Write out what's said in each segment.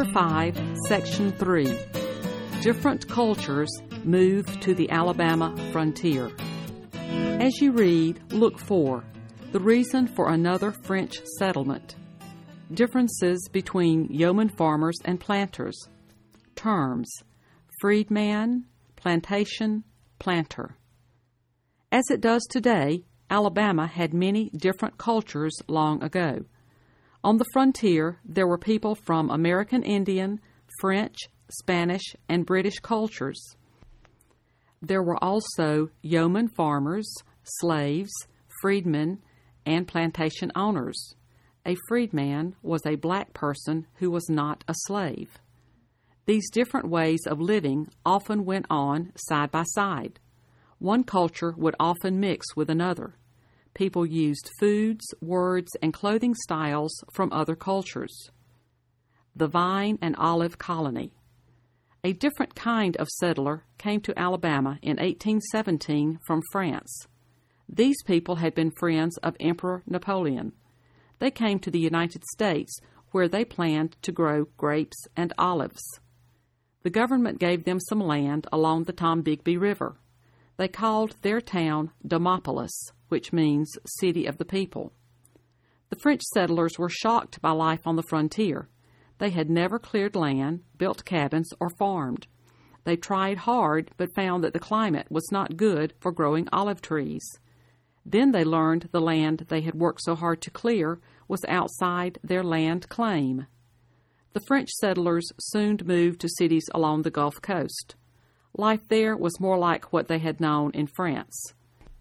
5, Section 3. Different cultures move to the Alabama frontier. As you read, look for the reason for another French settlement. Differences between yeoman farmers and planters. Terms: freedman, plantation, planter. As it does today, Alabama had many different cultures long ago. On the frontier, there were people from American Indian, French, Spanish, and British cultures. There were also yeoman farmers, slaves, freedmen, and plantation owners. A freedman was a black person who was not a slave. These different ways of living often went on side by side. One culture would often mix with another. People used foods, words, and clothing styles from other cultures. The Vine and Olive Colony. A different kind of settler came to Alabama in 1817 from France. These people had been friends of Emperor Napoleon. They came to the United States, where they planned to grow grapes and olives. The government gave them some land along the Tombigbee River. They called their town Demopolis, which means City of the People. The French settlers were shocked by life on the frontier. They had never cleared land, built cabins, or farmed. They tried hard, but found that the climate was not good for growing olive trees. Then they learned the land they had worked so hard to clear was outside their land claim. The French settlers soon moved to cities along the Gulf Coast. Life there was more like what they had known in France.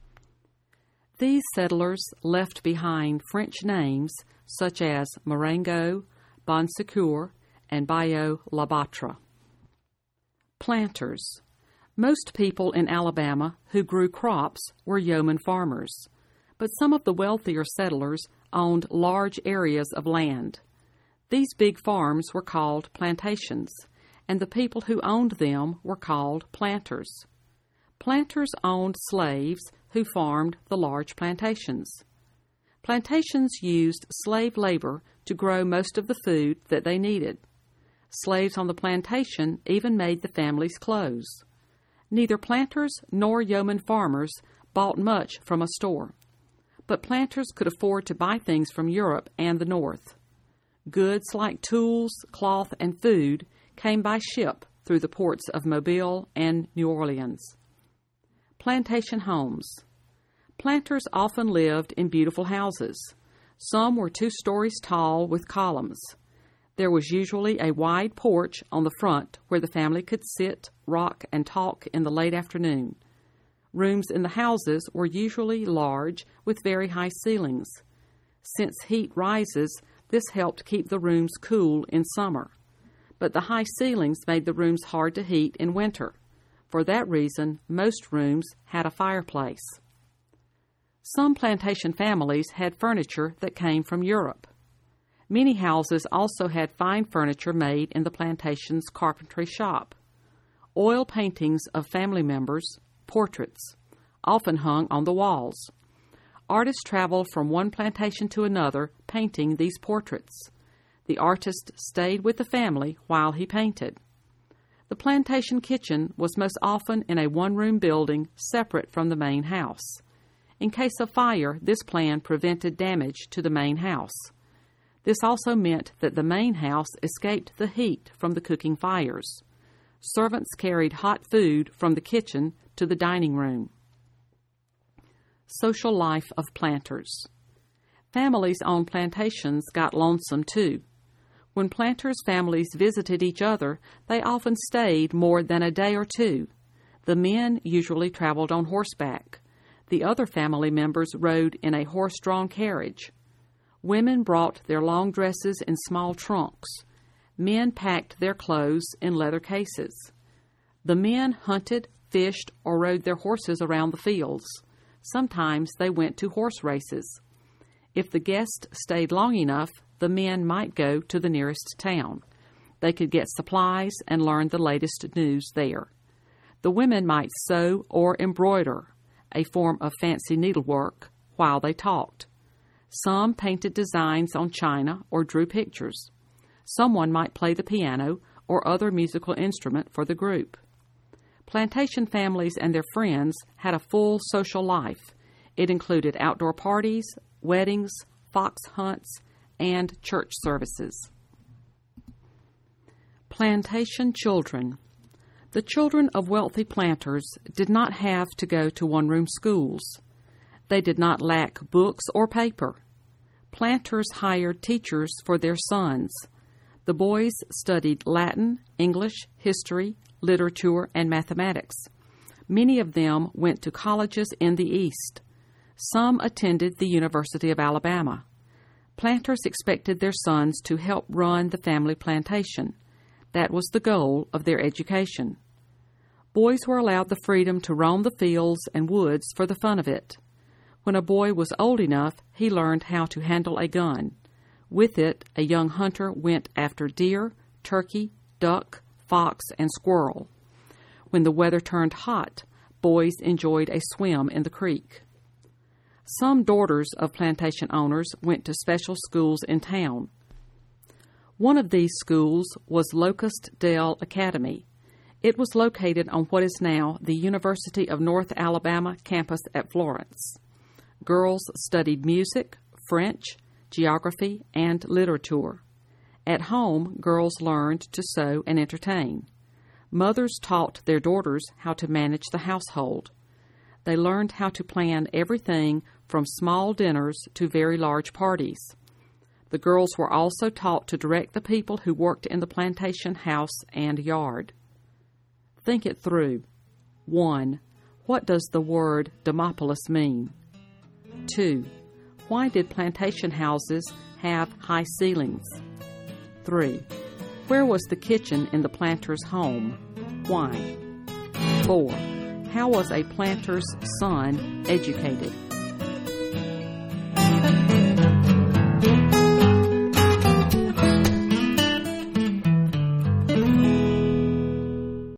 These settlers left behind French names such as Marengo, Bon Secours, and Bayou La Batre. Planters. Most people in Alabama who grew crops were yeoman farmers, but some of the wealthier settlers owned large areas of land. These big farms were called plantations, and the people who owned them were called planters. Planters owned slaves who farmed the large plantations. Plantations used slave labor to grow most of the food that they needed. Slaves on the plantation even made the family's clothes. Neither planters nor yeoman farmers bought much from a store, but planters could afford to buy things from Europe and the North. Goods like tools, cloth, and food came by ship through the ports of Mobile and New Orleans. Plantation homes. Planters often lived in beautiful houses. Some were 2 stories tall with columns. There was usually a wide porch on the front where the family could sit, rock, and talk in the late afternoon. Rooms in the houses were usually large with very high ceilings. Since heat rises, this helped keep the rooms cool in summer. But the high ceilings made the rooms hard to heat in winter. For that reason, most rooms had a fireplace. Some plantation families had furniture that came from Europe. Many houses also had fine furniture made in the plantation's carpentry shop. Oil paintings of family members, portraits, often hung on the walls. Artists traveled from one plantation to another painting these portraits. The artist stayed with the family while he painted. The plantation kitchen was most often in a one-room building separate from the main house. In case of fire, this plan prevented damage to the main house. This also meant that the main house escaped the heat from the cooking fires. Servants carried hot food from the kitchen to the dining room. Social life of planters. Families on plantations got lonesome too. When planters' families visited each other, they often stayed more than a day or two. The men usually traveled on horseback. The other family members rode in a horse-drawn carriage. Women brought their long dresses in small trunks. Men packed their clothes in leather cases. The men hunted, fished, or rode their horses around the fields. Sometimes they went to horse races. If the guest stayed long enough, the men might go to the nearest town. They could get supplies and learn the latest news there. The women might sew or embroider, a form of fancy needlework, while they talked. Some painted designs on china or drew pictures. Someone might play the piano or other musical instrument for the group. Plantation families and their friends had a full social life. It included outdoor parties, weddings, fox hunts, and church services. Plantation children. The children of wealthy planters did not have to go to one-room schools. They did not lack books or paper. Planters hired teachers for their sons. The boys studied Latin, English, history, literature, and mathematics. Many of them went to colleges in the East. Some attended the University of Alabama. Planters expected their sons to help run the family plantation. That was the goal of their education. Boys were allowed the freedom to roam the fields and woods for the fun of it. When a boy was old enough, he learned how to handle a gun. With it, a young hunter went after deer, turkey, duck, fox, and squirrel. When the weather turned hot, boys enjoyed a swim in the creek. Some daughters of plantation owners went to special schools in town. One of these schools was Locust Dell Academy. It was located on what is now the University of North Alabama campus at Florence. Girls studied music, French, geography, and literature. At home, girls learned to sew and entertain. Mothers taught their daughters how to manage the household. They learned how to plan everything from small dinners to very large parties. The girls were also taught to direct the people who worked in the plantation house and yard. Think it through. 1. What does the word Demopolis mean? 2. Why did plantation houses have high ceilings? 3. Where was the kitchen in the planter's home? Why? 4. How was a planter's son educated?